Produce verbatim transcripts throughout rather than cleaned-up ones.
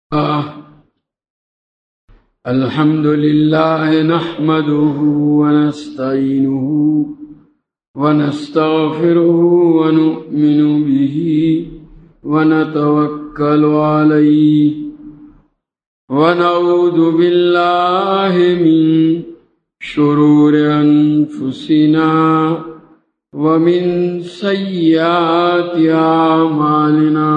آه. الحمد لله نحمده ونستعينه ونستغفره ونؤمن به ونتوكل عليه ونعوذ بالله من شرور أنفسنا ومن سيئات أعمالنا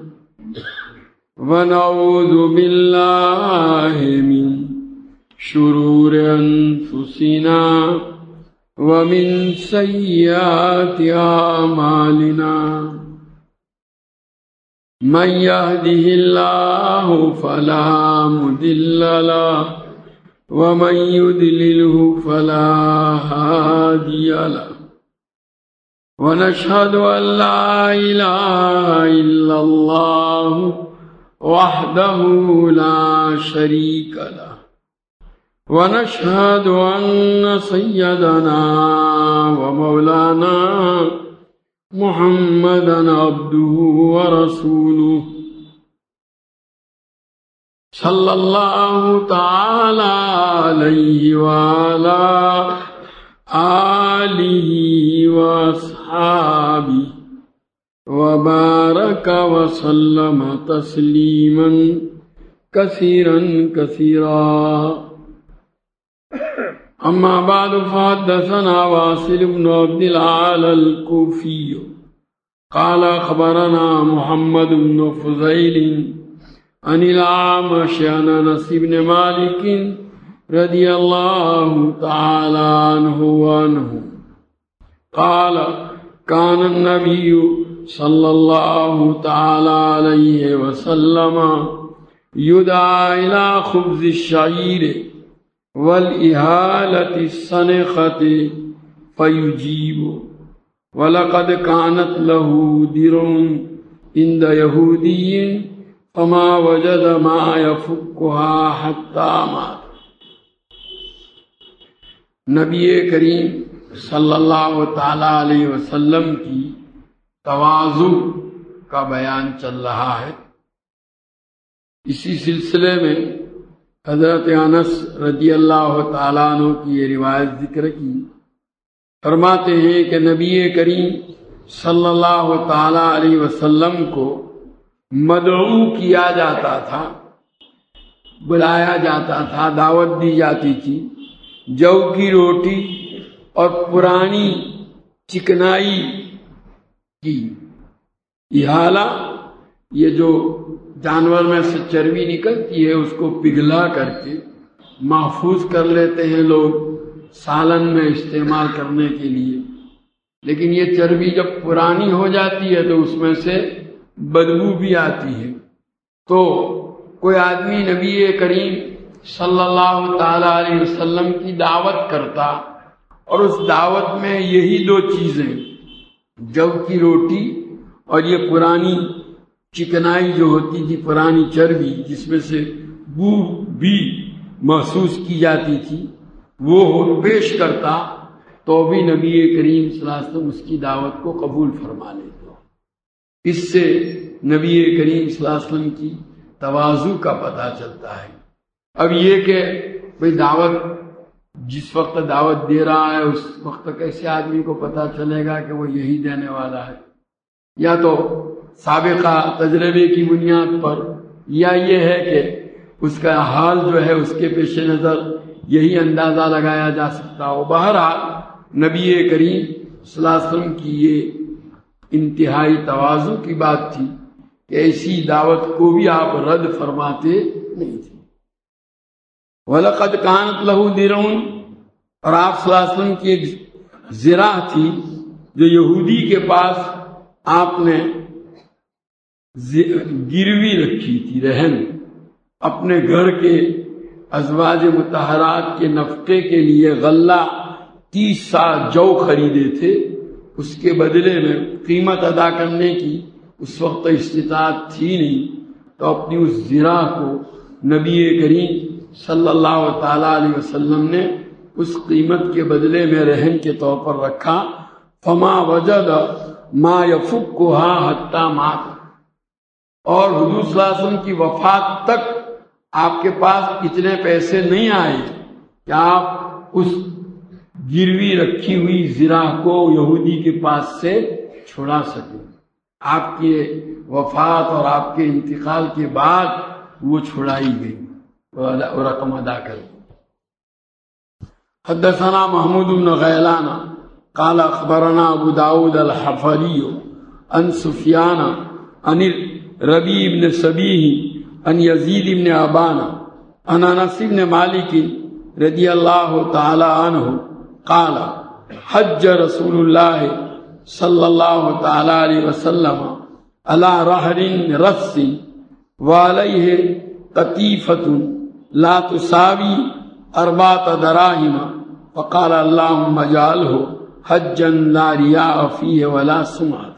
ونعوذ بالله من شرور أنفسنا ومن سيئات أعمالنا من يهده الله فلا مضل له ومن يضلله فلا هادي له ونشهد أن لا إله إلا الله وحده لا شريك له ونشهد أن سيدنا ومولانا محمدا عبده ورسوله صلى الله تعالى عليه وعلى آله وأصحابه وبارك وسلم تسليما كثيرا كثيرا. أما بعد فحدثنا واصل بن عبد الأعلى الكوفي قال أخبرنا محمد بن فضيل عن الأعمش عن أنس بن مالك رضي الله تعالى عنه وعنه قال كان النبي صلى الله تعالى عليه وسلم يدعى إلى خبز الشعير والإهالة السنخة فيجيب ولقد كانت له درع عند يهودي فما وجد ما يفكها حتى مات. نبی کریم صلی اللہ تعالی علیہ وسلم کی تواضع کا بیان چل رہا ہے. اسی سلسلے میں حضرت انس رضی اللہ تعالیٰ عنہ کی یہ روایت ذکر کی. فرماتے ہیں کہ نبی کریم صلی اللہ تعالیٰ علیہ وسلم کو مدعو کیا جاتا تھا، بلایا جاتا تھا، دعوت دی جاتی تھی جو کی روٹی اور پرانی چکنائی کی. احالہ یہ جو جانور میں سے چربی نکلتی ہے اس کو پگھلا کر کے محفوظ کر لیتے ہیں لوگ سالن میں استعمال کرنے کے لیے، لیکن یہ چربی جب پرانی ہو جاتی ہے تو اس میں سے بدبو بھی آتی ہے. تو کوئی آدمی نبی کریم صلی اللہ تعالی علیہ وسلم کی دعوت کرتا اور اس دعوت میں یہی دو چیزیں، جو کی روٹی اور یہ پرانی چکنائی جو ہوتی تھی، پرانی چربی جس میں سے بو بھی محسوس کی جاتی تھی، وہ پیش کرتا تو بھی نبی کریم صلی اللہ علیہ وسلم اس کی دعوت کو قبول فرما لیتے. اس سے نبی کریم صلی اللہ علیہ وسلم کی تواضع کا پتہ چلتا ہے. اب یہ کہ بھئی دعوت جس وقت دعوت دے رہا ہے اس وقت کیسے آدمی کو پتہ چلے گا کہ وہ یہی دینے والا ہے؟ یا تو سابقہ تجربے کی بنیاد پر، یا یہ ہے کہ اس کا حال جو ہے اس کے پیش نظر یہی اندازہ لگایا جا سکتا ہو. بہرحال نبی کریم صلی اللہ علیہ وسلم کی یہ انتہائی تواضع کی بات تھی کہ ایسی دعوت کو بھی آپ رد فرماتے نہیں تھے. وَلَقَدْ كَانَتْ لَهُ دِرْعٌ، اور آپ صلی اللہ علیہ وسلم کی ایک زرع تھی جو یہودی کے پاس آپ نے گروی رکھی تھی، رہن. اپنے گھر کے ازواج مطہرات کے نفقے کے لیے غلہ تیس سا جو خریدے تھے، اس کے بدلے میں قیمت ادا کرنے کی اس وقت استطاعت تھی نہیں، تو اپنی اس زرع کو نبی کریم صلی اللہ تعالیٰ علیہ وسلم نے اس قیمت کے بدلے میں رہن کے طور پر رکھا. فما وجد ما يفكها حتى مات، اور حضور صلی اللہ علیہ وسلم کی وفات تک آپ کے پاس اتنے پیسے نہیں آئے کہ آپ اس گروی رکھی ہوئی زرہ کو یہودی کے پاس سے چھڑا سکیں. آپ کی وفات اور آپ کے انتقال کے بعد وہ چھڑائی گئی اور رقم ادا کر دی. حدثنا محمود بن غیلان قال اخبرنا ابو داود الحفری عن سفیان عن ربیع بن صبیح عن یزید بن ابان عن انس بن مالک رضی اللہ تعالی عنہ قال حج رسول اللہ صلی اللہ تعالی علیہ وسلم علی رحر رس وعلیہ قطیفۃ لا تساوی اربعۃ دراہم فقال اللهم اجعله حجا لا ریاء فیہ ولا سمعۃ.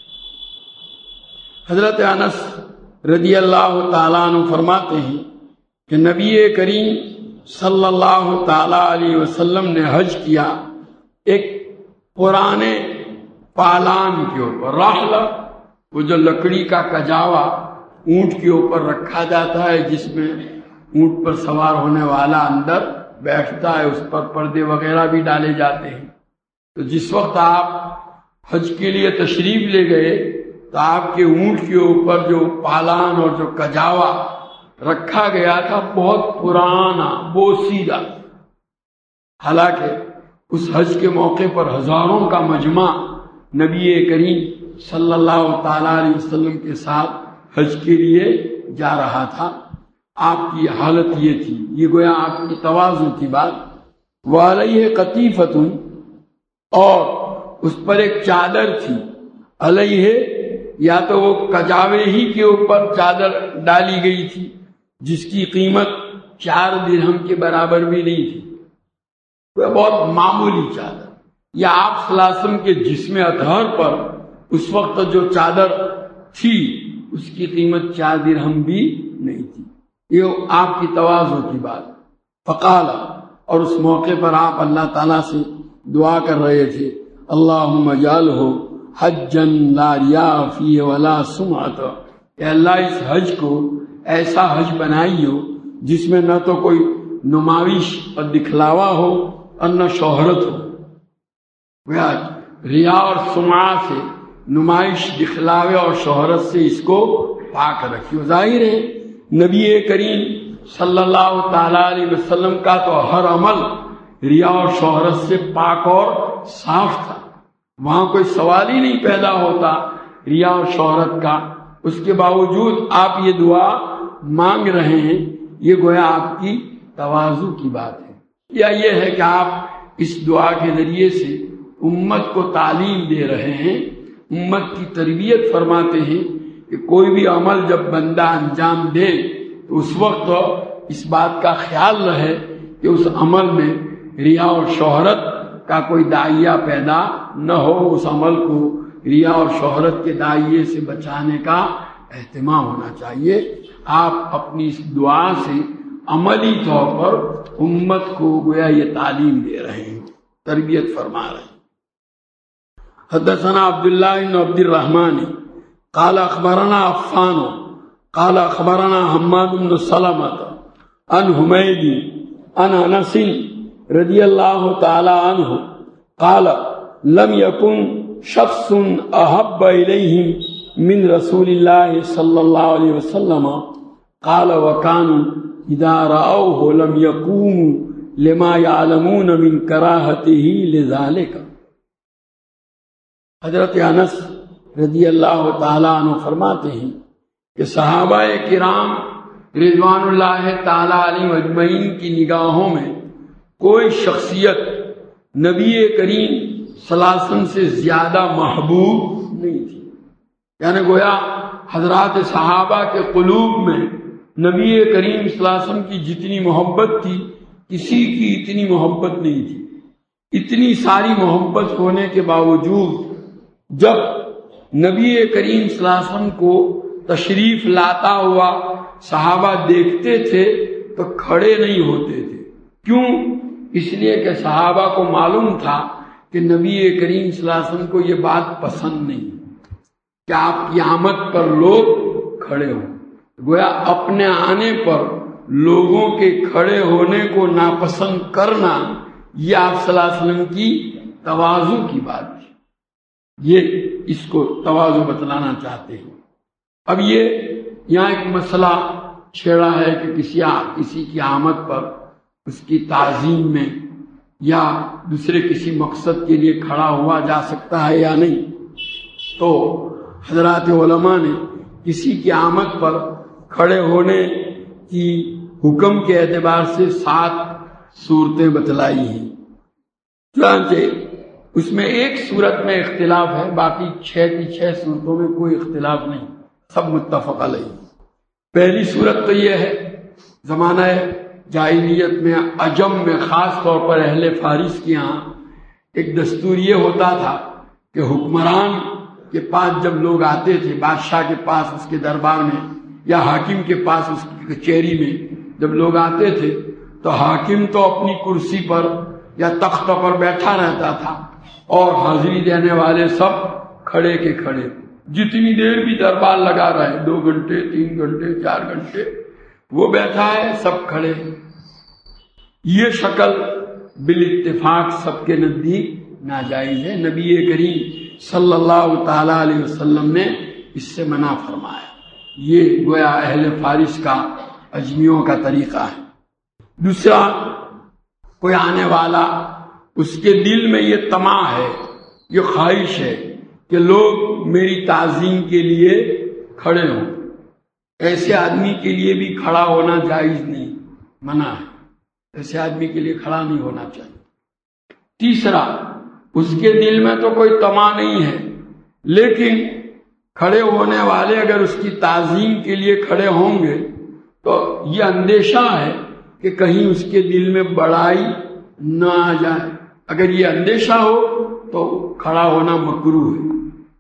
حضرت انس رضی اللہ تعالیٰ عنہ فرماتے ہیں کہ نبی کریم صلی اللہ تعالیٰ علیہ وسلم نے حج کیا ایک پرانے پالان کے اوپر. رحل وہ جو لکڑی کا کجاوا اونٹ کے اوپر رکھا جاتا ہے جس میں اونٹ پر سوار ہونے والا اندر بیٹھتا ہے, اس پر پردے وغیرہ بھی ڈالے جاتے ہیں. تو جس وقت آپ حج کے لیے تشریف لے گئے تو آپ کے اونٹ کے اوپر جو پالان اور جو کجاوا رکھا گیا تھا بہت پرانا بوسیدہ. حالانکہ اس حج کے موقع پر ہزاروں کا مجمع نبی کریم صلی اللہ تعالیٰ علیہ وسلم کے ساتھ حج کے لیے جا رہا تھا. آپ کی حالت یہ تھی, یہ گویا آپ کی تواضع کی بات. وعلیہ قطیفۃ, اور اس پر ایک چادر تھی. علیہ یا تو وہ کجاوے ہی کے اوپر چادر ڈالی گئی تھی جس کی قیمت چار درہم کے برابر بھی نہیں تھی, وہ بہت معمولی چادر. یا آپ صلی اللہ علیہ وسلم کے جسم اطہر پر اس وقت جو چادر تھی اس کی قیمت چار درہم بھی نہیں تھی. یہ آپ کی تواضع کی بات. فقال, اور اس موقع پر آپ اللہ تعالیٰ سے دعا کر رہے تھے, اللہم اجعلہ حجا لا ریاء فیہ ولا سمعۃ, اے اللہ اس حج کو ایسا حج بنائیو جس میں نہ تو کوئی نمائش اور دکھلاوا ہو اور نہ شہرت ہو. ریا اور سمعہ سے, نمائش دکھلاوے اور شہرت سے اس کو پاک رکھیو. ظاہر ہے نبی کریم صلی اللہ تعالیٰ علیہ وسلم کا تو ہر عمل ریا اور شہرت سے پاک اور صاف تھا. وہاں کوئی سوال ہی نہیں پیدا ہوتا ریا اور شہرت کا. اس کے باوجود آپ یہ دعا مانگ رہے ہیں, یہ گویا آپ کی تواضع کی بات ہے. یا یہ ہے کہ آپ اس دعا کے ذریعے سے امت کو تعلیم دے رہے ہیں, امت کی تربیت فرماتے ہیں کہ کوئی بھی عمل جب بندہ انجام دے تو اس وقت اس بات کا خیال رہے کہ اس عمل میں ریا اور شہرت کا کوئی داعیہ پیدا نہ ہو. اس عمل کو ریا اور شہرت کے داعیے سے بچانے کا اہتمام ہونا چاہیے. آپ اپنی اس دعا سے عملی طور پر امت کو گویا یہ تعلیم دے رہے ہیں, تربیت فرما رہے ہیں. حدثنا عبداللہ بن عبد الرحمن قال اخبرنا عفان قال اخبرنا حماد بن سلمۃ عن حمید عن انس رضی اللہ تعالی عنہ قال لم يكن شخص احب الیہم من رسول اللہ صلی اللہ علیہ وسلم قال وكانوا اذا رأوه لم يقوموا لما يعلمون من کراہته لذلك. حضرت انس رضی اللہ تعالیٰ عنہ فرماتے ہیں کہ صحابہ کرام رضوان اللہ تعالیٰ علیہ اجمعین کی نگاہوں میں کوئی شخصیت نبی کریم صلی اللہ علیہ وسلم سے زیادہ محبوب نہیں تھی. یعنی گویا حضرات صحابہ کے قلوب میں نبی کریم صلی اللہ علیہ وسلم کی جتنی محبت تھی کسی کی اتنی محبت نہیں تھی. اتنی ساری محبت ہونے کے باوجود جب نبی کریم صلی اللہ علیہ وسلم کو تشریف لاتا ہوا صحابہ دیکھتے تھے تو کھڑے نہیں ہوتے تھے. کیوں؟ اس لیے کہ صحابہ کو معلوم تھا کہ نبی کریم صلی اللہ علیہ وسلم کو یہ بات پسند نہیں کہ آپ کی آمد پر لوگ کھڑے ہوں. گویا اپنے آنے پر لوگوں کے کھڑے ہونے کو ناپسند کرنا یہ آپ صلی اللہ علیہ وسلم کی تواضع کی بات ہے. یہ اس کو تواضع بتلانا چاہتے ہیں. اب یہ یہاں ایک مسئلہ چھیڑا ہے کہ کسی کسی کی آمد پر اس کی تعظیم میں یا دوسرے کسی مقصد کے لیے کھڑا ہوا جا سکتا ہے یا نہیں. تو حضرات علماء نے کسی کی آمد پر کھڑے ہونے کی حکم کے اعتبار سے سات صورتیں بتلائی ہیں. چنانچہ اس میں ایک صورت میں اختلاف ہے، باقی چھ کی چھ صورتوں میں کوئی اختلاف نہیں، سب متفق علیہ. پہلی صورت تو یہ ہے، زمانہ جاہلیت میں عجم میں خاص طور پر اہل فارس کے یہاں ایک دستور یہ ہوتا تھا کہ حکمران کے پاس جب لوگ آتے تھے، بادشاہ کے پاس اس کے دربار میں یا حاکم کے پاس اس کی کچہری میں جب لوگ آتے تھے تو حاکم تو اپنی کرسی پر یا تخت پر بیٹھا رہتا تھا اور حاضری دینے والے سب کھڑے کے کھڑے. جتنی دیر بھی دربار لگا رہے، دو گھنٹے تین گھنٹے چار گھنٹے، وہ بیٹھا ہے سب کھڑے. یہ شکل بالاتفاق سب کے نزدیک ناجائز ہے. نبی کریم صلی اللہ تعالی علیہ وسلم نے اس سے منع فرمایا. یہ گویا اہل فارس کا اجمیوں کا طریقہ ہے. دوسرا، کوئی آنے والا اس کے دل میں یہ طمع ہے، یہ خواہش ہے کہ لوگ میری تعظیم کے لیے کھڑے ہوں. ایسے آدمی کے لیے بھی کھڑا ہونا جائز نہیں، منع ہے. ایسے آدمی کے لیے کھڑا نہیں ہونا چاہیے. تیسرا، اس کے دل میں تو کوئی طمع نہیں ہے، لیکن کھڑے ہونے والے اگر اس کی تعظیم کے لیے کھڑے ہوں گے تو یہ اندیشہ ہے کہ کہیں اس کے دل میں بڑائی نہ آ جائے. اگر یہ اندیشہ ہو تو کھڑا ہونا مکروہ ہے.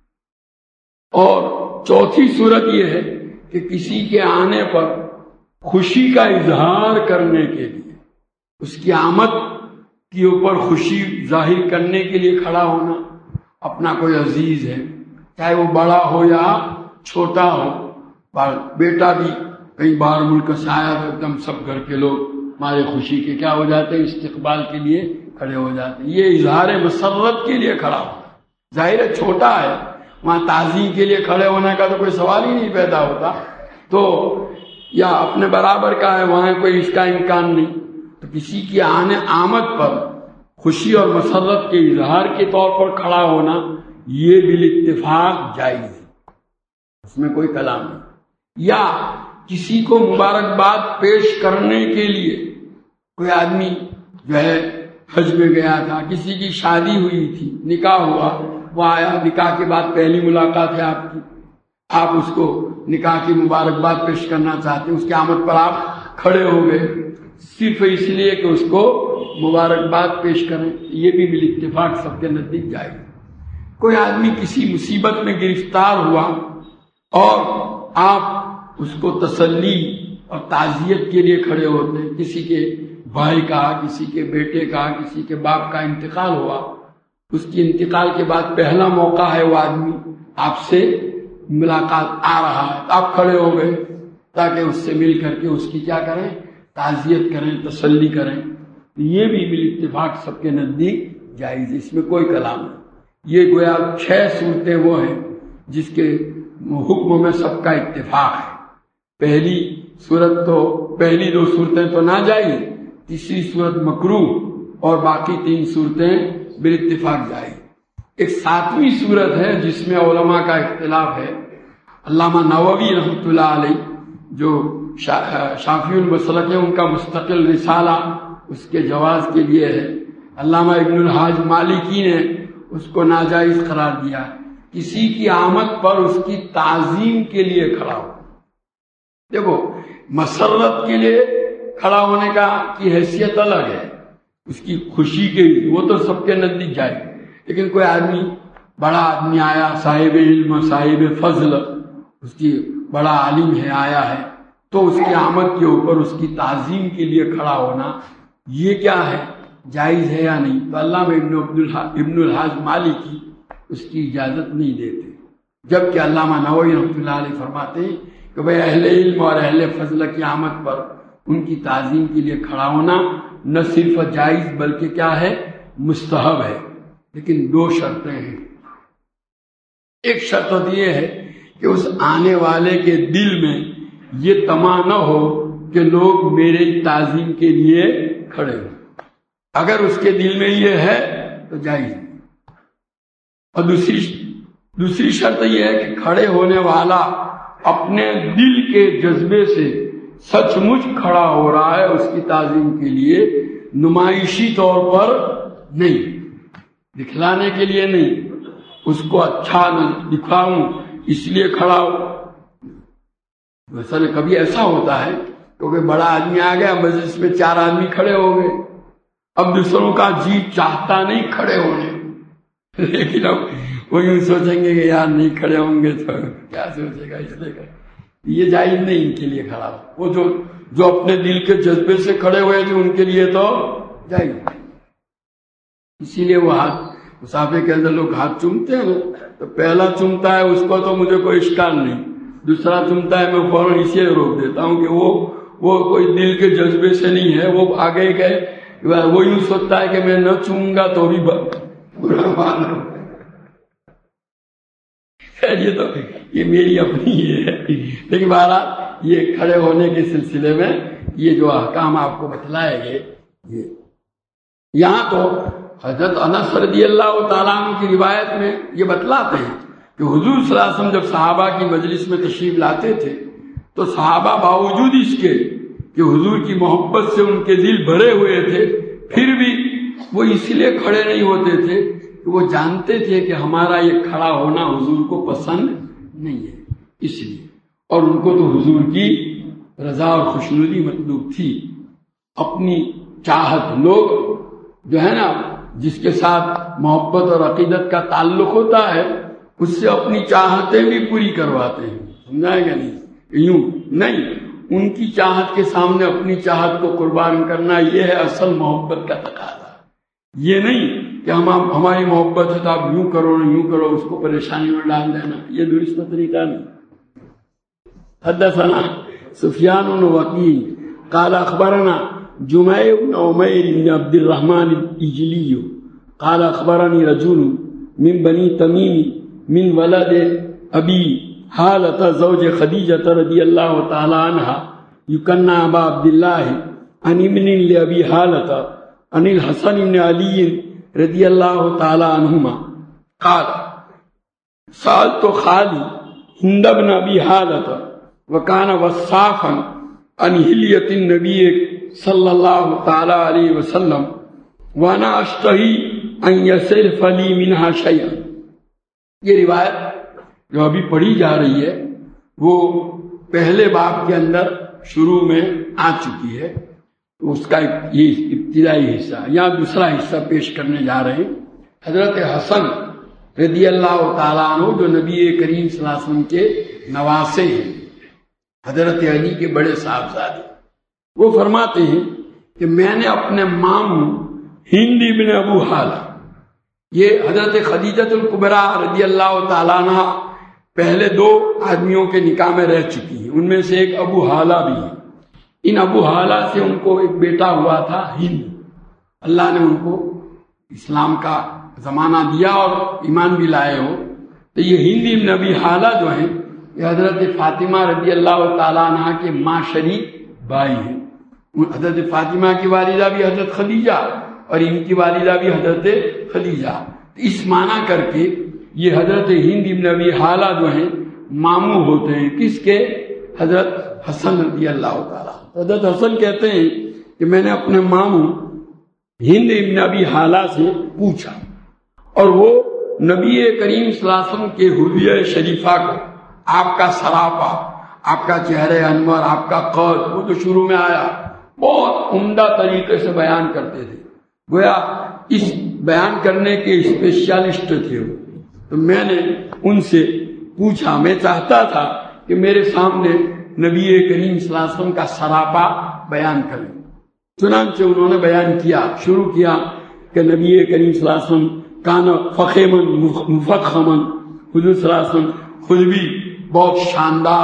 اور چوتھی صورت یہ ہے کہ کسی کے آنے پر خوشی کا اظہار کرنے کے لیے، اس کی آمد کے اوپر خوشی ظاہر کرنے کے لیے کھڑا ہونا. اپنا کوئی عزیز ہے، چاہے وہ بڑا ہو یا چھوٹا ہو، بیٹا بھی کہیں باہر ملک سے آیا تو ایک دم سب گھر کے لوگ ہمارے خوشی کے کیا ہو جاتے ہیں، استقبال کے لیے کھڑے ہو جاتے ہیں. یہ اظہار مسرت کے لیے کھڑا ہونا. ظاہر ہے چھوٹا ہے، وہاں تعظیم کے لیے کھڑے ہونے کا تو کوئی سوال ہی نہیں پیدا ہوتا. تو یا اپنے برابر کا ہے، وہاں کوئی اس کا امکان نہیں. تو کسی کی آنے آمد پر خوشی اور مسرت کے اظہار کے طور پر کھڑا ہونا یہ بالاتفاق جائز ہے، اس میں کوئی کلام نہیں. یا کسی کو مبارکباد پیش کرنے کے لیے، کوئی آدمی جو ہے حج میں گیا تھا، کسی کی شادی ہوئی تھی، نکاح ہوا، وہ آیا، نکاح کے بعد پہلی ملاقات ہے آپ کی، آپ اس کو نکاح کی مبارکباد پیش کرنا چاہتے ہیں، اس کی آمد پر آپ کھڑے ہو گئے صرف اس لیے کہ اس کو مبارکباد پیش کریں. یہ بھی بالاتفاق سب کے نزدیک جائے. کوئی آدمی کسی مصیبت میں گرفتار ہوا اور آپ اس کو تسلی اور تعزیت کے لیے کھڑے ہوتے ہیں. کسی کے بھائی کا، کسی کے بیٹے کا، کسی کے باپ کا انتقال ہوا، اس کی انتقال کے بعد پہلا موقع ہے، وہ آدمی آپ سے ملاقات آ رہا ہے، آپ کھڑے ہو گئے تاکہ اس سے مل کر کے اس کی کیا کریں، تعزیت کریں، تسلی کریں. یہ بھی بالاتفاق سب کے نزدیک جائز، اس میں کوئی کلام نہیں. یہ گویا چھ صورتیں وہ ہیں جس کے حکم میں سب کا اتفاق ہے. پہلی صورت تو پہلی دو صورتیں تو ناجائز، تیسری صورت مکروہ اور باقی تین صورتیں بالاتفاق جائز. ایک ساتویں صورت ہے جس میں علماء کا اختلاف ہے. علامہ نووی رحمۃ اللہ علیہ جو شافعی المسلک ہے، ان کا مستقل رسالہ اس کے جواز کے لیے ہے. علامہ ابن الحاج مالکی نے اس کو ناجائز قرار دیا. کسی کی آمد پر اس کی تعظیم کے لیے کھڑا ہو. دیکھو، مسرت کے لیے کھڑا ہونے کا کی حیثیت الگ ہے، اس کی خوشی کے لیے وہ تو سب کے نزدیک جائے. لیکن کوئی آدمی بڑا آدمی آیا، صاحب علم، صاحب فضل، اس کی بڑا عالم ہے، آیا ہے، تو اس کی آمد کے اوپر اس کی تعظیم کے لیے کھڑا ہونا یہ کیا ہے، جائز ہے یا نہیں؟ تو علامہ ابن ابن الحاج مالکی اس کی اجازت نہیں دیتے، جبکہ علامہ نووی رحمۃ اللہ علیہ فرماتے ہیں کہ بھئی اہل علم اور اہل فضل کی آمد پر ان کی تعظیم کے لیے کھڑا ہونا نہ صرف جائز بلکہ کیا ہے، مستحب ہے، لیکن دو شرطیں ہیں۔ ایک شرط یہ ہے کہ اس آنے والے کے دل میں یہ تما نہ ہو کہ لوگ میرے تعظیم کے لیے کھڑے ہوں۔ اگر اس کے دل میں یہ ہے تو جائز۔ اور دوسری دوسری شرط یہ ہے کہ کھڑے ہونے والا اپنے دل کے جذبے سے سچ مچ کھڑا ہو رہا ہے اس کی تعظیم کے لیے، نمائشی طور پر نہیں، دکھلانے کے لیے نہیں، اس کو اچھا دکھاؤں اس لیے کھڑا ہو۔ مثلا کبھی ایسا ہوتا ہے کیونکہ بڑا آدمی آ گیا، مجلس میں چار آدمی کھڑے ہو گئے، اب دوسروں کا جی چاہتا نہیں کھڑے ہونے، لیکن اب وہ یوں سوچیں گے کہ یار نہیں کھڑے ہوں گے تو کیا سوچے گا، اس لیے یہ جائز نہیں ان کے لیے کھڑا ہو۔ وہ جو جو اپنے دل کے جذبے سے کھڑے ہوئے تھے ان کے لیے تو جائز۔ اسی لیے وہ ہاتھ مسافے کے اندر لوگ ہاتھ چومتے ہیں نا، تو پہلا چومتا ہے اس کو تو مجھے کوئی اشکال نہیں، دوسرا چومتا ہے میں فوراً اسے روک دیتا ہوں کہ وہ وہ کوئی دل کے جذبے سے نہیں ہے، وہ آگے گئے وہ یوں سوچتا ہے کہ میں نہ چوموں گا تو بھی برا مان۔ یہ تو یہ میری اپنی یہ ہے، لیکن بہرحال یہ کھڑے ہونے کے سلسلے میں یہ جو احکام آپ کو بتلائے گئے، یہ یہاں تو حضرت انس رضی اللہ تعالیٰ عنہ کی روایت میں یہ بتلاتے ہیں کہ حضور صلی اللہ علیہ وسلم جب صحابہ کی مجلس میں تشریف لاتے تھے تو صحابہ باوجود اس کے کہ حضور کی محبت سے ان کے دل بھرے ہوئے تھے، پھر بھی وہ اس لیے کھڑے نہیں ہوتے تھے کہ وہ جانتے تھے کہ ہمارا یہ کھڑا ہونا حضور کو پسند نہیں ہے، اس لیے، اور ان کو تو حضور کی رضا اور خوشنودی مطلوب تھی۔ اپنی چاہت، لوگ جو ہے نا جس کے ساتھ محبت اور عقیدت کا تعلق ہوتا ہے اس سے اپنی چاہتیں بھی پوری کرواتے ہیں، سمجھائے گا نہیں، یوں نہیں، ان کی چاہت کے سامنے اپنی چاہت کو قربان کرنا، یہ ہے اصل محبت کا تقاضا۔ یہ نہیں کہ ہم ہماری محبت ہے تو آپ یوں کرو نہ یوں کرو، اس کو پریشانی میں ڈال دینا، یہ درست طریقہ نہیں۔ حدثنا سفیان بن وکیع قال اخبرنا جمیع بن عمیر بن عبد الرحمن الإجلی قال اخبرني رجل من بني تمیم من ولد ابی حالۃ زوج خدیجۃ رضی اللہ تعالی عنہا یکنى ابا عبد اللہ عن ابن لابی حالۃ عن الحسن بن علی رضی اللہ تعالی عنہما قال سألت خالی ہند بن ابی حالۃ وکان وصافا عن حلیۃ النبی صلی اللہ تعالی علیہ وسلم وانا اشتہی ان یصرف لی منہا شیئا۔ یہ روایت جو ابھی پڑھی جا رہی ہے وہ پہلے باب کے اندر شروع میں آ چکی ہے، اس کا یہ ابتدائی حصہ، یہاں دوسرا حصہ پیش کرنے جا رہے ہیں۔ حضرت حسن رضی اللہ تعالیٰ عنہ جو نبی کریم صلی اللہ علیہ وسلم کے نواسے ہیں، حضرت علی کے بڑے صاحبزادے، وہ فرماتے ہیں کہ میں نے اپنے ماموں ہند بن ابو حالہ، یہ حضرت خدیجۃ الکبریٰ رضی اللہ تعالیٰ عنہ پہلے دو آدمیوں کے نکاح میں رہ چکی ہیں، ان میں سے ایک ابو حالہ بھی ہے۔ ان ابو حالہ سے ان کو ایک بیٹا ہوا تھا ہند، اللہ نے ان کو اسلام کا زمانہ دیا اور ایمان بھی لائے ہو، تو یہ ہند بن ابی حالہ جو ہیں یہ حضرت فاطمہ رضی اللہ تعالیٰ عنہ کے ماں شریک بھائی ہیں۔ حضرت فاطمہ کی والدہ بھی حضرت خدیجہ اور ان کی والدہ بھی حضرت خدیجہ، اس معنی کر کے یہ حضرت ہند بن ابی حالہ جو ہیں ماموں ہوتے ہیں کس کے؟ حضرت حسن رضی اللہ تعالیٰ۔ حضرت حسن کہتے ہیں کہ میں نے اپنے ماموں ہند بن ابی حالہ سے پوچھا، اور وہ نبی کریم صلی اللہ علیہ وسلم کے حلیہ شریفہ کو، آپ کا سراپا، آپ کا چہرہ انور، آپ کا قد، وہ تو شروع میں آیا، بہت عمدہ طریقے سے بیان کرتے تھے، گویا اس بیان کرنے کے اسپیشلسٹ تھے وہ۔ تو میں نے ان سے پوچھا، میں چاہتا تھا کہ میرے سامنے نبی کریم صلی اللہ علیہ وسلم کا سراپا بیان کریں، چنانچہ انہوں نے بیان کیا، شروع کیا کہ نبی کریم صلی اللہ علیہ وسلم کان فخیمن مفخمن، حضور صلی اللہ علیہ وسلم خود بھی بہت شاندار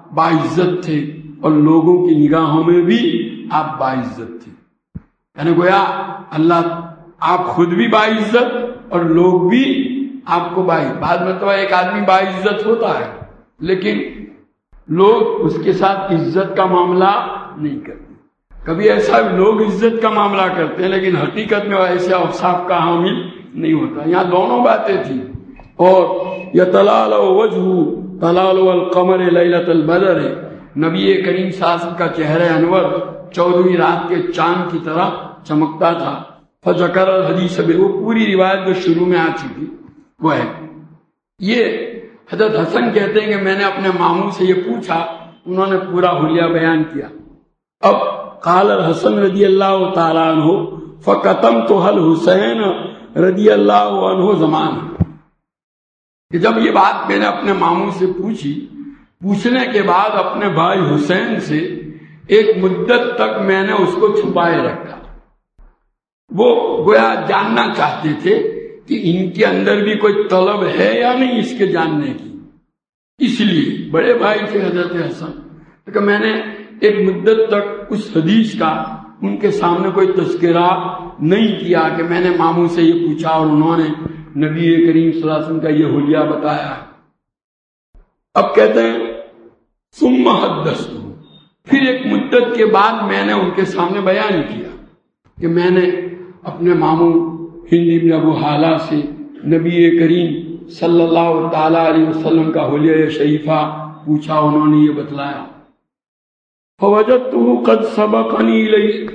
باعزت تھے اور لوگوں کی نگاہوں میں بھی آپ باعزت تھے. یعنی گویا اللہ آپ خود بھی باعزت اور لوگ بھی آپ کو باعزت. بعد میں تو ایک آدمی باعزت ہوتا ہے لیکن لوگ اس کے ساتھ عزت کا معاملہ نہیں کرتے. کبھی ایسا لوگ عزت کا معاملہ کرتے ہیں لیکن حقیقت میں ایسے اوصاف کا حامل نہیں ہوتا. یہاں دونوں باتیں تھیں. اور یتلال وجہ تلال القمر لیلۃ البدر، نبی کریم صلی اللہ علیہ وسلم کا چہرہ انور چودہویں رات کے چاند کی طرح چمکتا تھا. فذکر الحدیث بہ، وہ پوری روایت جو شروع میں آ چکی وہ ہے. یہ حضرت حسن کہتے ہیں کہ میں نے اپنے ماموں سے یہ پوچھا، انہوں نے پورا حلیہ بیان کیا. اب قال الحسن رضی اللہ تعالیٰ عنہ فقتمت الحسین رضی اللہ عنہ زمان، کہ جب یہ بات میں نے اپنے ماموں سے پوچھی، پوچھنے کے بعد اپنے بھائی حسین سے ایک مدت تک میں نے اس کو چھپائے رکھا. وہ گویا جاننا چاہتے تھے کہ ان کے اندر بھی کوئی طلب ہے یا نہیں اس کے جاننے کی. اس لیے بڑے بھائی تھے حضرت حسن، کہ میں نے ایک مدت تک اس حدیث کا ان کے سامنے کوئی تذکرہ نہیں کیا کہ میں نے ماموں سے یہ پوچھا اور انہوں نے نبی کریم صلی اللہ علیہ وسلم کا یہ حلیہ بتایا. اب کہتے ہیں ثم حدثت، پھر ایک مدت کے بعد میں نے ان کے سامنے بیان کیا کہ میں نے اپنے ماموں ہند بن ابو حالہ سے نبی کریم صلی اللہ تعالی علیہ وسلم کا حلیہ شریفہ پوچھا، انہوں نے یہ بتلایا. فوجدته قد سبقني الیہ،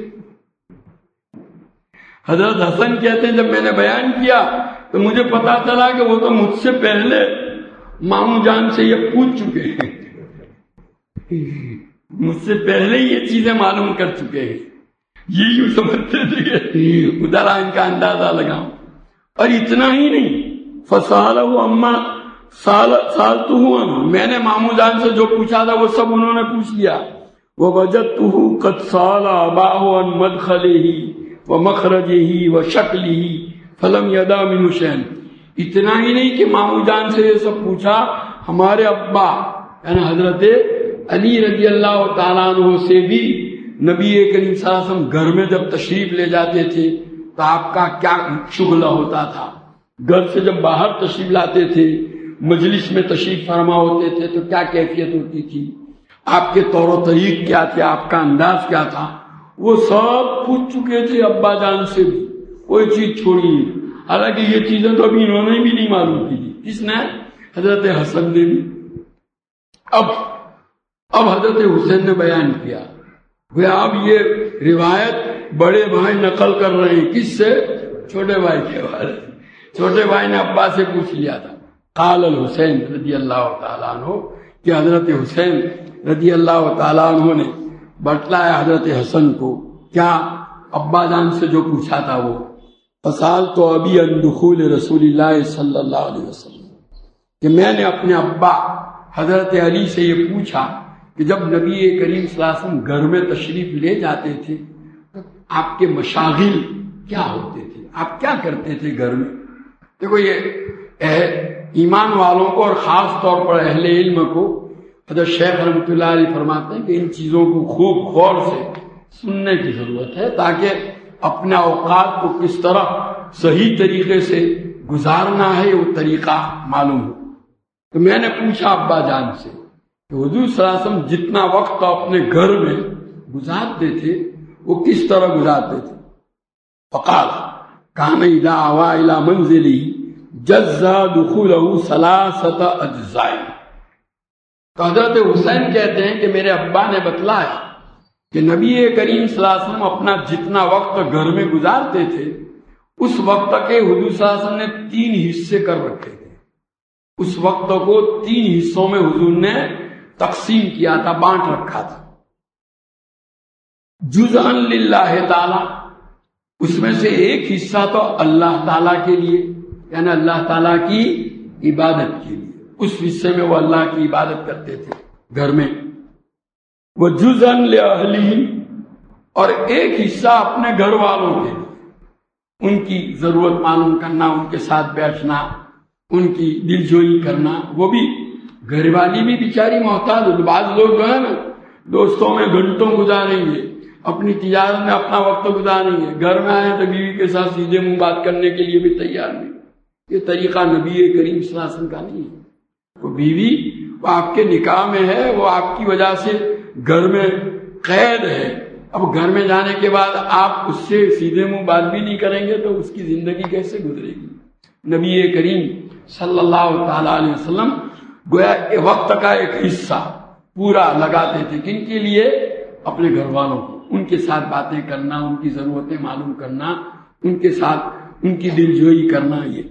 حضرت حسن کہتے ہیں جب میں نے بیان کیا تو مجھے پتا چلا کہ وہ تو مجھ سے پہلے ماموں جان سے یہ پوچھ چکے ہیں، مجھ سے پہلے یہ چیزیں معلوم کر چکے ہیں. یہ یوں سمجھتے تھے کہ ادھر ان کا اندازہ لگاؤں. اور اتنا ہی نہیں، فسالہ اما سالتہ عنہ، میں نے ماموں جان سے جو پوچھا تھا وہ سب انہوں نے پوچھ لیا. ووجدته قد سال اباه عن مدخله ومخرجه وشكله فلم يدع منه شيئا. اتنا ہی نہیں کہ ماموں جان سے یہ سب پوچھا، ہمارے ابا یعنی حضرت علی رضی اللہ تعالیٰ عنہ سے بھی نبی کریم صلی اللہ علیہ وسلم گھر میں جب تشریف لے جاتے تھے تو آپ کا کیا شغلہ ہوتا تھا. گھر سے جب باہر تشریف لاتے تھے، مجلس میں تشریف فرما ہوتے تھے تو کیا کیفیت ہوتی تھی، آپ کے طور و طریق کیا تھے، آپ کا انداز کیا تھا، وہ سب پوچھ چکے تھے ابا جان سے بھی. کوئی چیز چھوڑی، حالانکہ یہ چیزیں تو ابھی انہوں نے بھی نہیں معلوم کی تھی. کس نے؟ حضرت حسن نے بھی. اب اب حضرت حسین نے بیان کیا. اب یہ روایت بڑے بھائی نقل کر رہے ہیں، کس سے؟ چھوٹے بھائی کے بارے. چھوٹے بھائی نے ابا سے پوچھ لیا تھا. قال الحسین رضی اللہ تعالیٰ عنہ، کہ حضرت حسین رضی اللہ تعالیٰ عنہ نے بتلایا حضرت حسن کو کیا ابا جان سے جو پوچھا تھا وہ. فسال تو ابھی عن دخول رسول اللہ صلی اللہ علیہ وسلم، کہ میں نے اپنے ابا حضرت علی سے یہ پوچھا کہ جب نبی کریم صلی اللہ علیہ وسلم گھر میں تشریف لے جاتے تھے تو آپ کے مشاغل کیا ہوتے تھے، آپ کیا کرتے تھے گھر میں. دیکھو یہ ایمان والوں کو اور خاص طور پر اہل علم کو حضرت شیخ رحمۃ اللہ علیہ فرماتے ہیں کہ ان چیزوں کو خوب غور سے سننے کی ضرورت ہے تاکہ اپنے اوقات کو کس طرح صحیح طریقے سے گزارنا ہے وہ طریقہ معلوم ہو. تو میں نے پوچھا ابا جان سے کہ حضور صلی اللہ علیہ وسلم جتنا وقت اپنے گھر میں گزارتے تھے وہ کس طرح گزارتے تھے. فقال کان اذا آوى الى منزله جزا دخوله ثلاثه اجزاء. تو حضرت حسین کہتے ہیں کہ میرے ابا نے بتلایا کہ نبی کریم صلی اللہ علیہ وسلم اپنا جتنا وقت گھر میں گزارتے تھے اس وقت کے حضور صلی اللہ علیہ وسلم نے تین حصے کر رکھے تھے. اس وقت کو تین حصوں میں حضور نے تقسیم کیا تھا، بانٹ رکھا تھا. جزءا للہ تعالی، اس میں سے ایک حصہ تو اللہ تعالیٰ کے لیے یعنی اللہ تعالیٰ کی عبادت کے لیے، اس حصے میں وہ اللہ کی عبادت کرتے تھے گھر میں. وہ جزءا لأہلہ، اور ایک حصہ اپنے گھر والوں کے لیے، ان کی ضرورت معلوم کرنا، ان کے ساتھ بیٹھنا، ان کی دل جوئی کرنا، وہ بھی گھر والی بھی بیچاری محتاج ہو. بعض لوگ جو ہے نا دوستوں میں گھنٹوں گزاریں گے, اپنی تجارت میں اپنا وقت گزاریں گے, گھر میں آئے تو بیوی کے ساتھ سیدھے منہ بات کرنے کے لیے بھی تیار نہیں. یہ طریقہ نبی کریم صلی اللہ علیہ وسلم کا نہیں ہے. وہ بیوی وہ آپ کے نکاح میں ہے, وہ آپ کی وجہ سے گھر میں قید ہے. اب گھر میں جانے کے بعد آپ اس سے سیدھے منہ بات بھی نہیں کریں گے تو اس کی زندگی کیسے گزرے گی؟ نبی کریم صلی اللہ تعالی علیہ وسلم گویا وقت کا ایک حصہ پورا لگاتے تھے. کن کے لیے؟ اپنے گھر والوں کو, ان کے ساتھ باتیں کرنا, ان کی ضرورتیں معلوم کرنا, ان کے ساتھ ان کی دلجوئی کرنا. یہ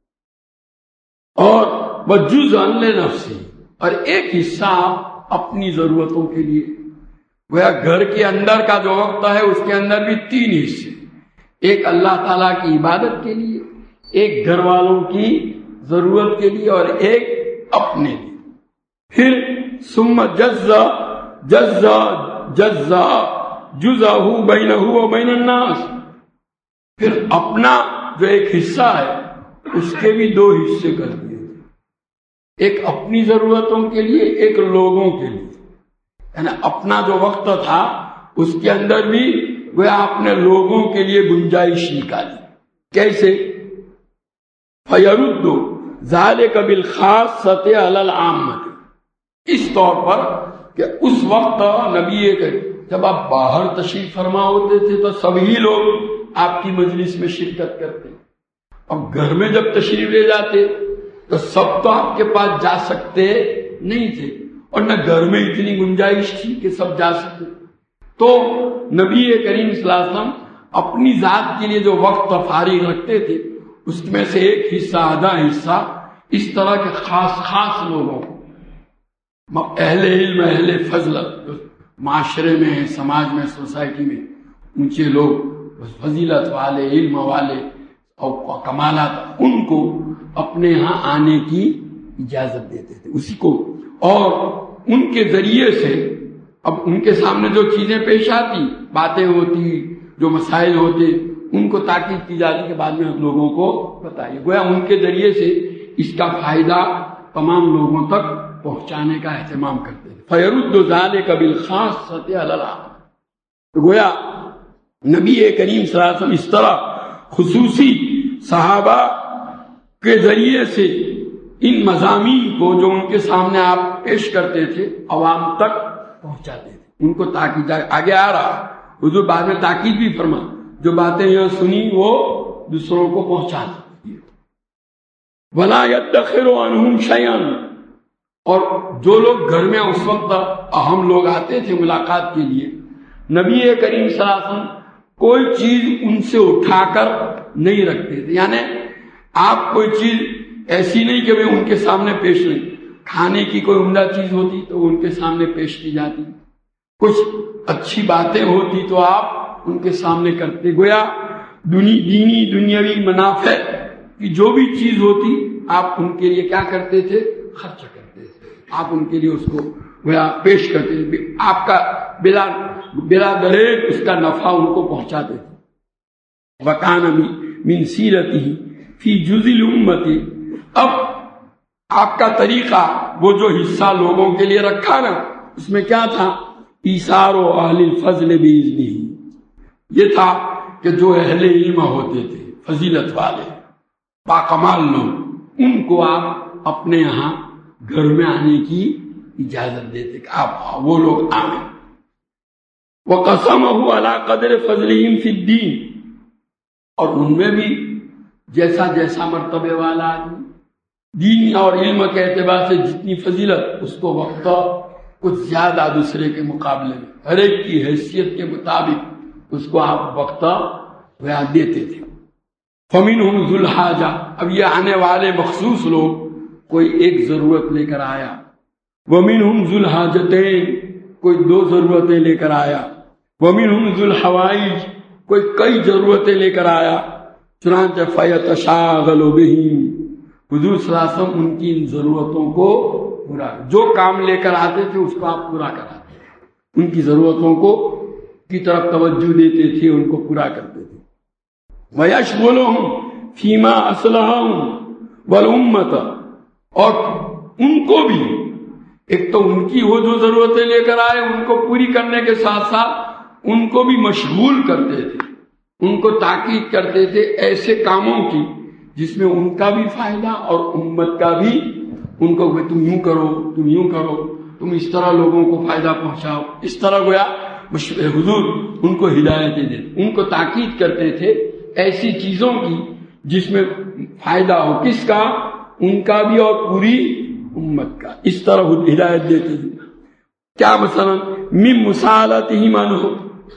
اور وجوزاً لنفسی, اور ایک حصہ آپ اپنی ضرورتوں کے لیے. گویا گھر کے اندر کا جو وقت ہے اس کے اندر بھی تین حصے, ایک اللہ تعالیٰ کی عبادت کے لیے, ایک گھر والوں کی ضرورت کے لیے, اور ایک اپنے لیے. پھر ثم جزا جزا جزا جزاہ بینہ و بین الناس, پھر اپنا جو ایک حصہ ہے اس کے بھی دو حصے کر دیے, ایک اپنی ضرورتوں کے لیے, ایک لوگوں کے لیے. یعنی اپنا جو وقت تھا اس کے اندر بھی وہ اپنے لوگوں کے لیے گنجائش نکالی. کیسے؟ فَيَرُدُّ ذَلِكَ بِالْخَاصَّةِ عَلَى الْعَامَّةِ, اس طور پر کہ اس وقت نبی کے جب آپ باہر تشریف فرما ہوتے تھے تو سبھی لوگ آپ کی مجلس میں شرکت کرتے. اب گھر میں جب تشریف لے جاتے تو سب تو آپ کے پاس جا سکتے نہیں تھے, اور نہ گھر میں اتنی گنجائش تھی کہ سب جا سکتے. تو نبی کریم صلی اللہ علیہ وسلم اپنی ذات کے لیے جو وقت فارغ رکھتے تھے اس میں سے ایک حصہ, آدھا حصہ اس طرح کے خاص خاص لوگوں کو, اہل علم, اہل فضل, معاشرے میں, سماج میں, سوسائٹی میں اونچے لوگ, فضیلت والے, علم والے اور کمالات, ان کو اپنے ہاں آنے کی اجازت دیتے تھے. اسی کو, اور ان کے ذریعے سے اب ان کے سامنے جو چیزیں پیش آتی, باتیں ہوتی, جو مسائل ہوتے, ان کو تاکید کی جاتی کہ بعد میں لوگوں کو بتائیے. گویا ان کے ذریعے سے اس کا فائدہ تمام لوگوں تک پہنچانے کا اہتمام کرتے ہیں. فَيَرُدُّ ذَلِكَ بِالْخَاصَّةِ عَلَى الْعَامَّةِ, گویا نبی کریم صلی اللہ علیہ وسلم اس طرح خصوصی صحابہ کے ذریعے سے ان مضامین کو جو ان کے سامنے آپ پیش کرتے تھے عوام تک پہنچاتے تھے. ان کو تاکید آگے آ رہا, حضور بعد میں تاکید بھی فرما, جو باتیں یہ سنی وہ دوسروں کو پہنچانا. وَلَا يَدَّخِرُ عَنْهُمْ شَيْئًا, اور جو لوگ گھر میں اس وقت اہم لوگ آتے تھے ملاقات کے لیے, نبی کریم صلی اللہ علیہ وسلم کوئی چیز ان سے اٹھا کر نہیں رکھتے تھے. یعنی آپ کوئی چیز ایسی نہیں کہ وہ ان کے سامنے پیش نہیں, کھانے کی کوئی عمدہ چیز ہوتی تو ان کے سامنے پیش کی جاتی, کچھ اچھی باتیں ہوتی تو آپ ان کے سامنے کرتے. گویا دنی دینی دنیاوی منافع کی جو بھی چیز ہوتی آپ ان کے لیے کیا کرتے تھے؟ خرچ کرتے تھے. آپ ان کے لیے اس کو گویا پیش کرتے تھے, آپ کا بلا بلا دریغ اس کا نفع ان کو پہنچاتے تھے. وَكَانَ مِنْ سِيرَتِهِ فِي جُزِّ الْأُمَّةِ, اب آپ کا طریقہ وہ جو حصہ لوگوں کے لیے رکھا نا اس میں کیا تھا؟ ایثار و اہل الفضل بِإِذْنِهِ, یہ تھا کہ جو اہل علم ہوتے تھے, فضیلت والے, باکمال لوگ, ان کو آپ اپنے یہاں گھر میں آنے کی اجازت دیتے کہ آپ وہ لوگ آئیں. وَقَسَمَهُ عَلَىٰ قَدْرِ فَضْلِهِمْ فِي الدِّينِ, اور ان میں بھی جیسا جیسا مرتبے والا آدمی دین اور علم کے اعتبار سے جتنی فضیلت, اس کو وقت کچھ زیادہ دوسرے کے مقابلے میں ہر ایک کی حیثیت کے مطابق اس کو آپ وقت دیتے تھے. فَمِنْهُمْ ذُو الْحَاجَةِ, اب یہ آنے والے مخصوص لوگ کوئی ایک ضرورت لے کر آیا. وَمِنْهُمْ ذُو الْحَاجَتَيْنِ, کوئی دو ضرورتیں لے کر آیا. وَمِنْهُمْ ذُو الْحَوَائِجِ, کوئی کئی ضرورتیں لے کر آیا. چنانچہ فَيَتَشَاغَلُ بِهِمْ, حضور صلی اللہ علیہ وسلم ان کی ان ضرورتوں کو پورا, جو کام لے کر آتے تھے اس کو آپ پورا کراتے, ان کی ضرورتوں کو کی طرف توجہ دیتے تھے, ان کو پورا کرتے تھے. وَيَشْغُلُهُمْ فِي مَا أَصْلَحَهُمْ وَالْأُمَّةَ, اور ان کو بھی ایک تو ان کی وہ جو ضرورتیں لے کر آئے ان کو پوری کرنے کے ساتھ ساتھ ان کو بھی مشغول کرتے تھے، ان کو تاکید کرتے تھے ایسے کاموں کی جس میں ان کا بھی فائدہ اور امت کا بھی، ان کو تم یوں کرو، تم یوں کرو، تم اس طرح لوگوں کو فائدہ پہنچاؤ، اس طرح گویا حضور ان کو ہدایتیں دیتے، ان کو تاکید کرتے تھے ایسی چیزوں کی جس میں فائدہ ہو، کس کا؟ ان کا بھی اور پوری امت کا، اس طرح ہدایت دیتے تھے۔ کیا مثلا من مسالتہ من ہو،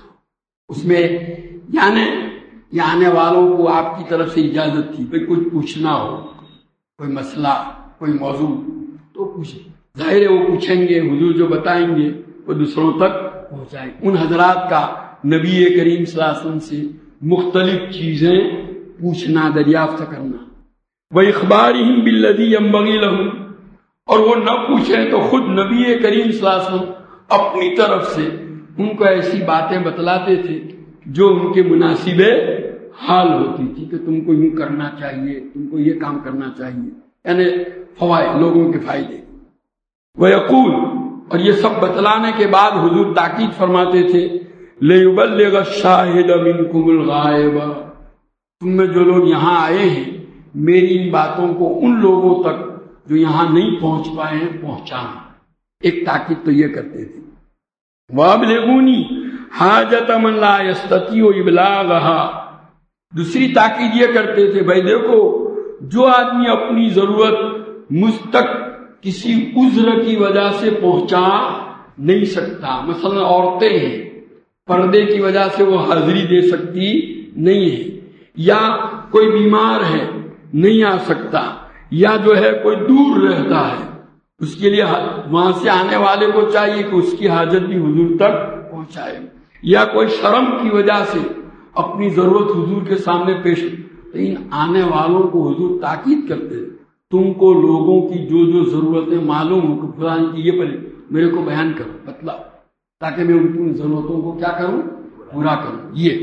اس میں یعنی یہ آنے والوں کو آپ کی طرف سے اجازت تھی بھئی کچھ پوچھنا ہو، کوئی مسئلہ، کوئی موضوع تو پوچھیں، ظاہر ہے وہ پوچھیں گے، حضور جو بتائیں گے وہ دوسروں تک پہنچائیں۔ ان حضرات کا نبی کریم صلی اللہ علیہ وسلم سے مختلف چیزیں پوچھنا، دریافت کرنا، وَإِخْبَارِهِمْ بِالَّذِي يَنبَغِي لَهُمْ، اور وہ نہ پوچھیں تو خود نبی کریم صلی اللہ علیہ وسلم اپنی طرف سے ان کو ایسی باتیں بتلاتے تھے جو ان کے مناسب حال ہوتی تھی کہ تم کو یوں کرنا چاہیے، تم کو یہ کام کرنا چاہیے، یعنی فوائد، لوگوں کے فائدے۔ وَيَقُولُ، اور یہ سب بتلانے کے بعد حضور تاکید فرماتے تھے لِيُبَلِّغَ الشَّاهِدَ مِنْكُمُ الْغَائِبَ، تم میں جو لوگ یہاں آئے ہیں میری ان باتوں کو ان لوگوں تک جو یہاں نہیں پہنچ پائے ہیں پہنچانا، ایک تاکید تو یہ کرتے تھے۔ وَأَبْلِغُونِي حَاجَةَ مَنْ لَا يَسْتَطِيعُ إِبْلَاغَهَا، دوسری تاکید یہ کرتے تھے بھائی دیکھو جو آدمی اپنی ضرورت مجھ تک کسی عذر کی وجہ سے پہنچا نہیں سکتا، مثلا عورتیں ہیں، پردے کی وجہ سے وہ حاضری دے سکتی نہیں ہے، یا کوئی بیمار ہے نہیں آ سکتا، یا جو ہے کوئی دور رہتا ہے، اس کے لیے وہاں سے آنے والے کو چاہیے کہ اس کی حاجت بھی حضور تک پہنچائے، یا کوئی شرم کی وجہ سے اپنی ضرورت حضور کے سامنے پیش، تو ان آنے والوں کو حضور تاکید کرتے ہیں تم کو لوگوں کی جو جو ضرورتیں معلوم ہو کہ فلاں کی یہ پہلے میرے کو بیان کرو، بتلاؤ، تاکہ میں ان کی ان ضرورتوں کو کیا کروں؟ پورا کروں۔ یہ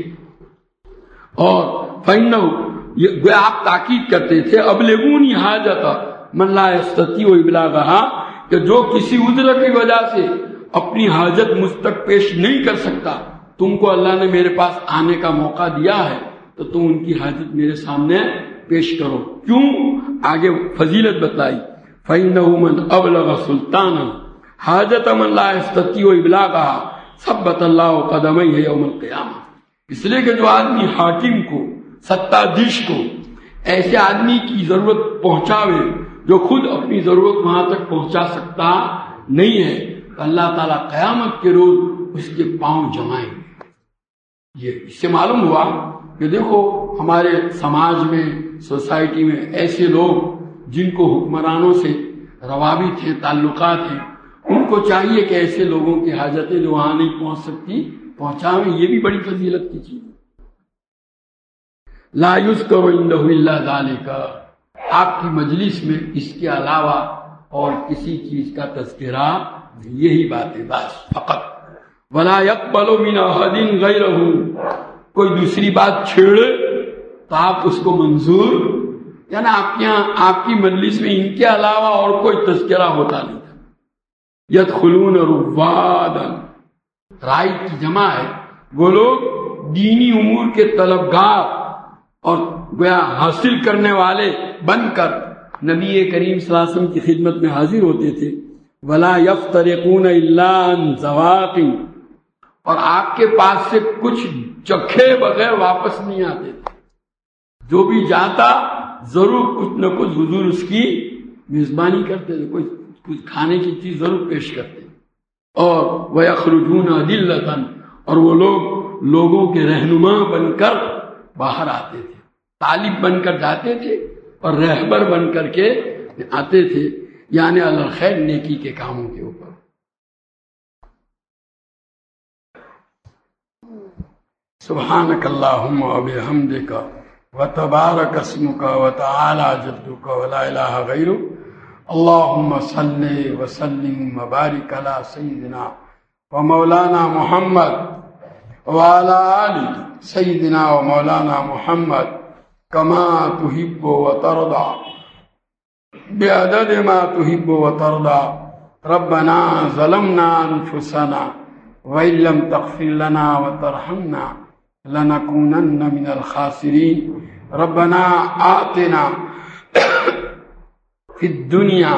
اور فَإِنَّهُ، یہ آپ تاکید کرتے تھے ابلغونی حاجت من لا یستطیع ابلاغها، کہ جو کسی عذر کی وجہ سے اپنی حاجت مجھ تک پیش نہیں کر سکتا، تم کو اللہ نے میرے پاس آنے کا موقع دیا ہے تو تم ان کی حاجت میرے سامنے پیش کرو۔ کیوں؟ آگے فضیلت بتائی فَإِنَّهُ مَنْ أَبْلَغَ سُلْطَانًا حَاجَةَ مَنْ لَا يَسْتَطِيعُ إِبْلَاغَهَا ثَبَّتَ اللَّهُ قَدَمَيْهِ يَوْمَ الْقِيَامَةِ، اس لیے کہ جو آدمی حاکم کو، ستادش کو ایسے آدمی کی ضرورت پہنچاوے جو خود اپنی ضرورت وہاں تک پہنچا سکتا نہیں ہے، تو اللہ تعالیٰ قیامت کے روز اس کے پاؤں جمائیں گے۔ یہ اس سے معلوم ہوا کہ دیکھو ہمارے سماج میں، سوسائٹی میں ایسے لوگ جن کو حکمرانوں سے روابط ہیں، تعلقات ہیں، ان کو چاہیے کہ ایسے لوگوں کی حاجتیں جو وہاں نہیں پہنچ سکتی پہنچاویں، یہ بھی بڑی فضیلت کی چیز ہے۔ لا یذکر عنده الا ذلک، آپ کی مجلس میں اس کے علاوہ اور کسی چیز کا تذکرہ، یہی بات ہے بس فقط۔ ولا يقبل من احد غیرہ، کوئی دوسری بات چھیڑے تو آپ اس کو منظور، یعنی آپ کے یہاں آپ کی مجلس میں ان کے علاوہ اور کوئی تذکرہ ہوتا نہیں تھا۔ یدخلون روادا، رائے کی جمع ہے، وہ لوگ دینی امور کے طلبگار اور گویا حاصل کرنے والے بن کر نبی کریم صلی اللہ علیہ وسلم کی خدمت میں حاضر ہوتے تھے۔ ولا یفترقون الا عن ذواق، اور آپ کے پاس سے کچھ چکھے بغیر واپس نہیں آتے تھے، جو بھی جاتا ضرور کچھ نہ کچھ حضور اس کی میزبانی کرتے تھے، کوئی کچھ کھانے کی چیز ضرور پیش کرتے۔ اور وَيَخْرُجُونَ أَدِلَّةً، اور وہ لوگ لوگوں کے رہنما بن کر باہر آتے تھے، طالب بن کر جاتے تھے اور رہبر بن کر کے آتے تھے، یعنی الخیر، نیکی کے کاموں کے اوپر۔ سبحانک اللہم وبحمدک وتبارک اسمک وتعالی جدک ولا الہ غیرک، اللہم صلی وسلم وبارک علی سیدنا ومولانا محمد وعلی آل سیدنا ومولانا محمد کما تحب وترضى بعدد ما تحب وترضى ربنا ظلمنا انفسنا وإن لم تغفر لنا وترحمنا لنكونن من الخاسرين ربنا آتنا في الدنيا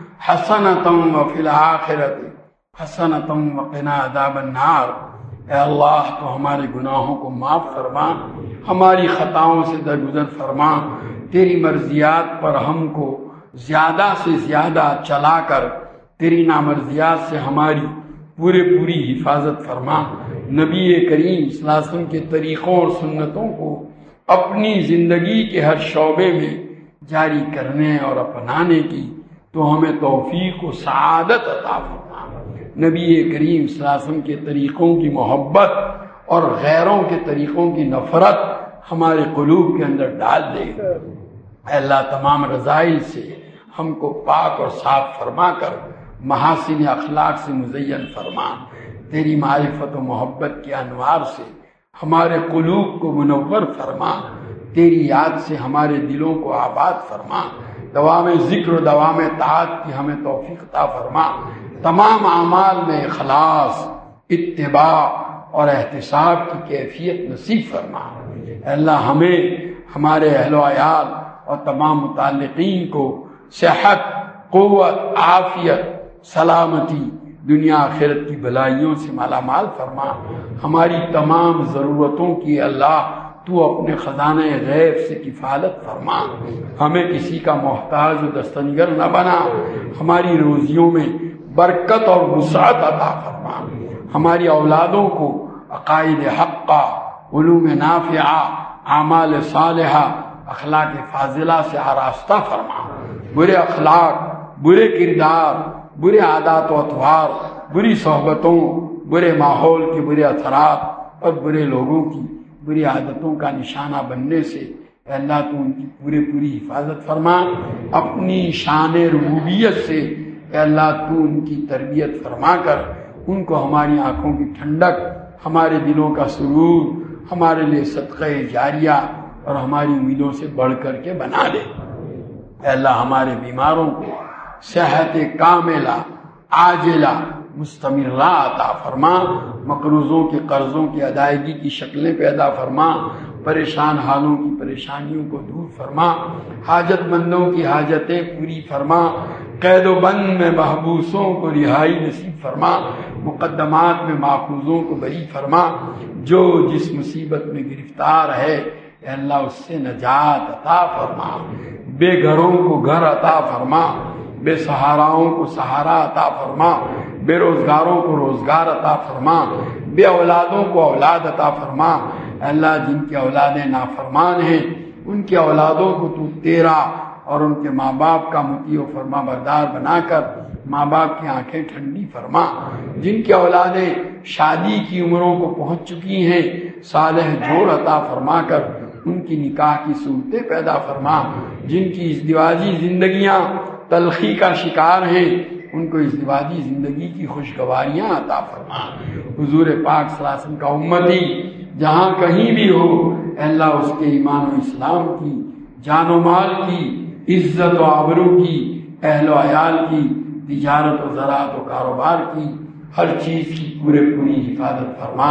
حسنة وفي الآخرة حسنة وقنا عذاب النار۔ اے اللہ تو ہمارے گناہوں کو معاف فرما، ہماری خطاؤں سے درگزر فرما، تیری مرضیات پر ہم کو زیادہ سے زیادہ چلا کر تیری نامرضیات سے ہماری پورے پوری حفاظت فرما۔ نبی کریم صلی اللہ علیہ وسلم کے طریقوں اور سنتوں کو اپنی زندگی کے ہر شعبے میں جاری کرنے اور اپنانے کی تو ہمیں توفیق و سعادت عطا فرما۔ نبی کریم صلی اللہ علیہ وسلم کے طریقوں کی محبت اور غیروں کے طریقوں کی نفرت ہمارے قلوب کے اندر ڈال دے۔ اے اللہ تمام رذائل سے ہم کو پاک اور صاف فرما کر محاسن اخلاق سے مزین فرما۔ تیری معرفت و محبت کے انوار سے ہمارے قلوب کو منور فرما، تیری یاد سے ہمارے دلوں کو آباد فرما، دوام ذکر و دوام طاعت کی ہمیں توفیق عطا فرما، تمام اعمال میں اخلاص، اتباع اور احتساب کی کیفیت نصیب فرما۔ اے اللہ ہمیں، ہمارے اہل و عیال اور تمام متعلقین کو صحت، قوت، عافیت، سلامتی، دنیا آخرت کی بھلائیوں سے مالا مال فرما۔ ہماری تمام ضرورتوں کی اللہ تو اپنے خزانہ غیب سے کفالت فرما، ہمیں کسی کا محتاج و دستنگر نہ بنا، ہماری روزیوں میں برکت اور وسعت عطا فرما، ہماری اولادوں کو عقائد حقہ، علوم نافعہ، اعمال صالحہ، اخلاق فاضلہ سے آراستہ فرما۔ برے اخلاق، برے کردار، برے عادات و اطوار، بری صحبتوں، برے ماحول کے برے اثرات اور برے لوگوں کی بری عادتوں کا نشانہ بننے سے اے اللہ تو ان کی پورے پوری حفاظت فرما۔ اپنی شان ربوبیت سے اے اللہ تو ان کی تربیت فرما کر ان کو ہماری آنکھوں کی ٹھنڈک، ہمارے دلوں کا سرور، ہمارے لیے صدقہ جاریہ اور ہماری امیدوں سے بڑھ کر کے بنا دے۔ اے اللہ ہمارے بیماروں کو صحت کاملہ عاجلہ مستمرہ عطا فرما، مقروضوں کے قرضوں کی ادائیگی کی شکلیں پیدا فرما، پریشان حالوں کی پریشانیوں کو دور فرما، حاجت مندوں کی حاجتیں پوری فرما، قید و بند میں محبوسوں کو رہائی نصیب فرما، مقدمات میں ماخوذوں کو بری فرما، جو جس مصیبت میں گرفتار ہے اے اللہ اس سے نجات عطا فرما، بے گھروں کو گھر عطا فرما، بے سہاراؤں کو سہارا عطا فرما، بے روزگاروں کو روزگار عطا فرما، بے اولادوں کو اولاد عطا فرما۔ اے اللہ جن کی اولادیں نافرمان ہیں ان کی اولادوں کو تو تیرا اور ان کے ماں باپ کا مطیع و فرما بردار بنا کر ماں باپ کی آنکھیں ٹھنڈی فرما۔ جن کی اولادیں شادی کی عمروں کو پہنچ چکی ہیں صالح جوڑ عطا فرما کر ان کی نکاح کی صورتیں پیدا فرما۔ جن کی ازدواجی زندگیاں تلخی کا شکار ہیں ان کو ازدواجی زندگی کی خوشگواریاں عطا فرما۔ حضور پاک صلی اللہ علیہ وسلم کا امتی جہاں کہیں بھی ہو اے اللہ اس کے ایمان و اسلام کی، جان و مال کی، عزت و آبرو کی، اہل و عیال کی، تجارت و زراعت و کاروبار کی، ہر چیز کی پورے پوری حفاظت فرما۔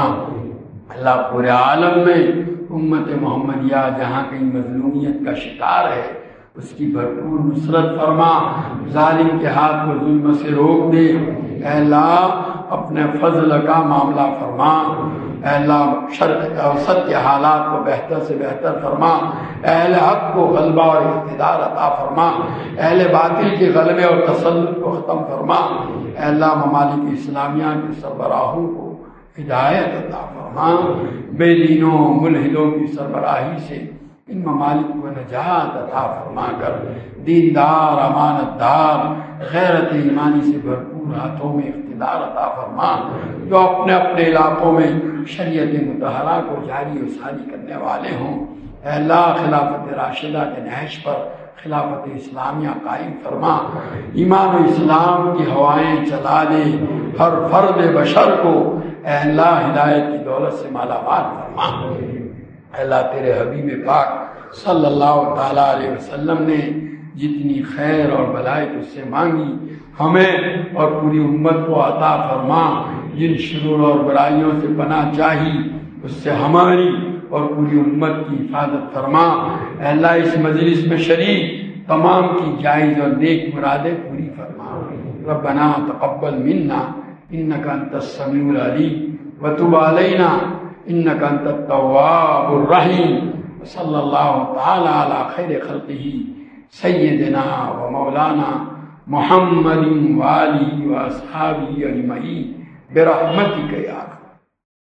اللہ پورے عالم میں امت محمدیہ جہاں کہیں مظلومیت کا شکار ہے اس کی بھرپور نصرت فرما، ظالم کے ہاتھ کو ظلم سے روک دے۔ اے اللہ اپنے فضل کا معاملہ فرما، اے اللہ شرق اوسط کے حالات کو بہتر سے بہتر فرما، اہل حق کو غلبہ اور اقتدار عطا فرما، اہل باطل کے غلبے اور تسلط کو ختم فرما۔ اے اللہ ممالک اسلامیہ کے سربراہوں کو ہدایت عطا فرما، بے دینوں ملحدوں کی سربراہی سے ان ممالک کو نجات عطا فرما کر دیندار، امانت دار، غیرت ایمانی سے بھرپور ہاتھوں میں اقتدار عطا فرما، جو اپنے اپنے علاقوں میں شریعت مطہرہ کو جاری و ساری کرنے والے ہوں۔ اے اللہ خلافت راشدہ کے نہج پر خلافت اسلامیہ قائم فرما، ایمان و اسلام کی ہوائیں چلا دے، ہر فرد بشر کو اے اللہ ہدایت کی دولت سے مالا مال فرما۔ اے اللہ تیرے حبیب پاک صلی اللہ تعالیٰ علیہ وسلم نے جتنی خیر اور بلائی تجھ سے مانگی ہمیں اور پوری امت کو عطا فرما، جن شرور اور برائیوں سے پناہ چاہی اس سے ہماری اور پوری امت کی حفاظت فرما۔ اے اللہ اس مجلس میں شریک تمام کی جائز اور نیک مرادیں پوری فرما۔ ربنا تقبل منا انک انت السمیع العلیم وتب علینا انک انت التواب الرحیم۔ صلی اللہ تعالی علی خیر خلقہ سیدنا و مولانا محمد وآلہ و اصحابہ اجمعین برحمتک یا رب۔